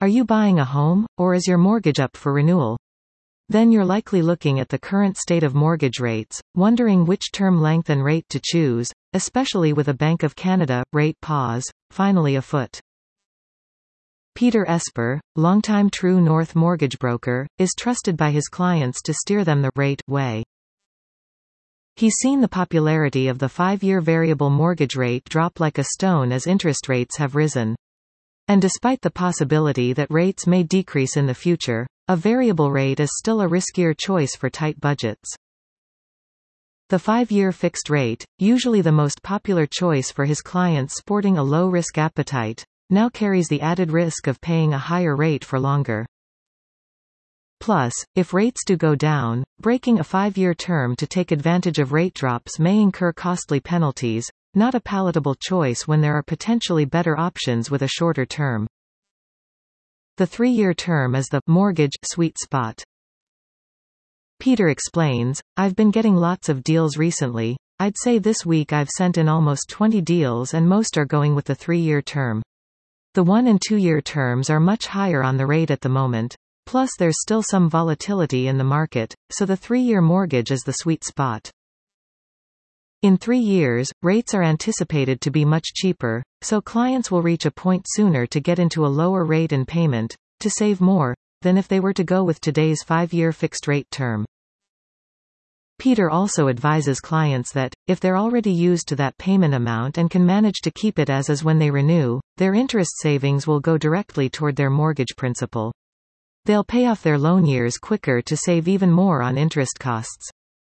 Are you buying a home, or is your mortgage up for renewal? Then you're likely looking at the current state of mortgage rates, wondering which term length and rate to choose, especially with a Bank of Canada rate pause finally afoot. Peter Esper, longtime True North mortgage broker, is trusted by his clients to steer them the right way. He's seen the popularity of the 5-year variable mortgage rate drop like a stone as interest rates have risen. And despite the possibility that rates may decrease in the future, a variable rate is still a riskier choice for tight budgets. The 5-year fixed rate, usually the most popular choice for his clients sporting a low-risk appetite, now carries the added risk of paying a higher rate for longer. Plus, if rates do go down, breaking a 5-year term to take advantage of rate drops may incur costly penalties, not a palatable choice when there are potentially better options with a shorter term. The 3-year term is the mortgage sweet spot. Peter explains, I've been getting lots of deals recently. I'd say this week I've sent in almost 20 deals and most are going with the 3-year term. The 1- and 2-year terms are much higher on the rate at the moment. Plus there's still some volatility in the market, so the 3-year mortgage is the sweet spot. In 3 years, rates are anticipated to be much cheaper, so clients will reach a point sooner to get into a lower rate and payment, to save more, than if they were to go with today's 5-year fixed rate term. Peter also advises clients that, if they're already used to that payment amount and can manage to keep it as is when they renew, their interest savings will go directly toward their mortgage principal. They'll pay off their loan years quicker to save even more on interest costs.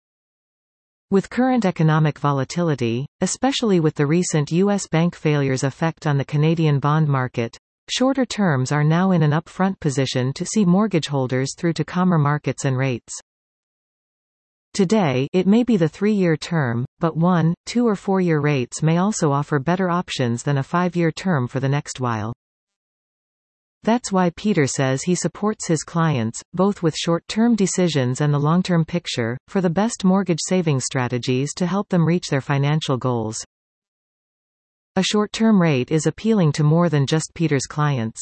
With current economic volatility, especially with the recent U.S. bank failures' effect on the Canadian bond market, shorter terms are now in an upfront position to see mortgage holders through to calmer markets and rates. Today, it may be the 3-year term, but 1-, 2- or 4-year rates may also offer better options than a 5-year term for the next while. That's why Peter says he supports his clients, both with short-term decisions and the long-term picture, for the best mortgage saving strategies to help them reach their financial goals. A short-term rate is appealing to more than just Peter's clients.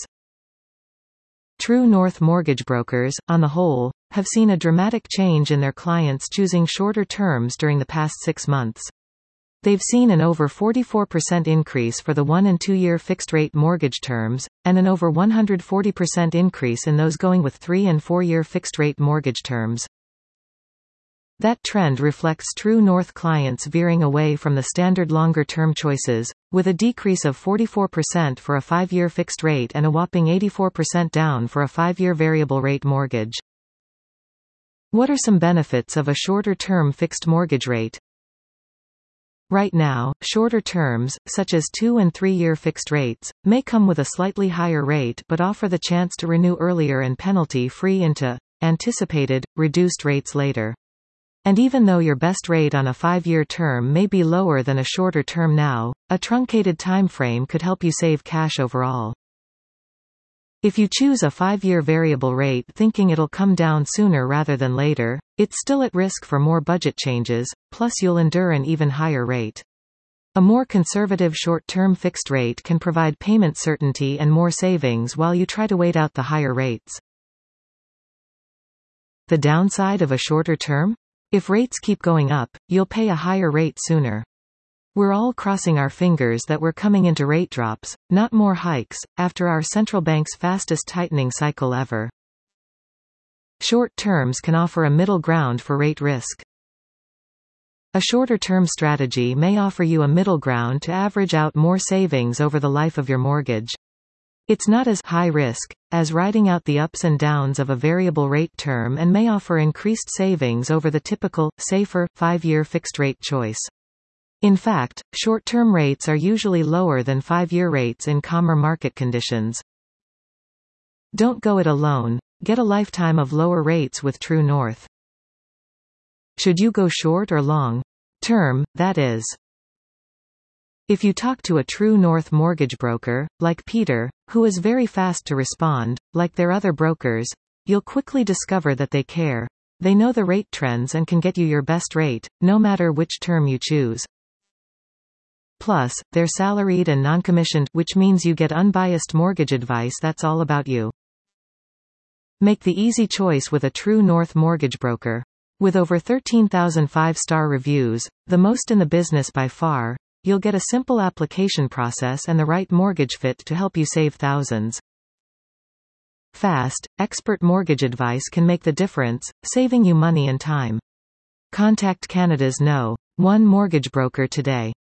True North mortgage brokers, on the whole, have seen a dramatic change in their clients choosing shorter terms during the past 6 months. They've seen an over 44% increase for the 1- and 2-year fixed-rate mortgage terms, and an over 140% increase in those going with 3- and 4-year fixed-rate mortgage terms. That trend reflects True North clients veering away from the standard longer-term choices, with a decrease of 44% for a 5-year fixed rate and a whopping 84% down for a 5-year variable rate mortgage. What are some benefits of a shorter-term fixed mortgage rate? Right now, shorter terms, such as 2- and 3-year fixed rates, may come with a slightly higher rate but offer the chance to renew earlier and penalty-free into anticipated, reduced rates later. And even though your best rate on a 5-year term may be lower than a shorter term now, a truncated time frame could help you save cash overall. If you choose a 5-year variable rate thinking it'll come down sooner rather than later, it's still at risk for more budget changes, plus you'll endure an even higher rate. A more conservative short-term fixed rate can provide payment certainty and more savings while you try to wait out the higher rates. The downside of a shorter term? If rates keep going up, you'll pay a higher rate sooner. We're all crossing our fingers that we're coming into rate drops, not more hikes, after our central bank's fastest tightening cycle ever. Short terms can offer a middle ground for rate risk. A shorter-term strategy may offer you a middle ground to average out more savings over the life of your mortgage. It's not as high risk as riding out the ups and downs of a variable rate term and may offer increased savings over the typical, safer, 5-year fixed-rate choice. In fact, short-term rates are usually lower than 5-year rates in calmer market conditions. Don't go it alone. Get a lifetime of lower rates with True North. Should you go short or long term, that is? If you talk to a True North mortgage broker, like Peter, who is very fast to respond, like their other brokers, you'll quickly discover that they care. They know the rate trends and can get you your best rate, no matter which term you choose. Plus, they're salaried and non-commissioned, which means you get unbiased mortgage advice that's all about you. Make the easy choice with a True North mortgage broker. With over 13,000 five-star reviews, the most in the business by far, you'll get a simple application process and the right mortgage fit to help you save thousands. Fast, expert mortgage advice can make the difference, saving you money and time. Contact Canada's No. 1 mortgage broker today.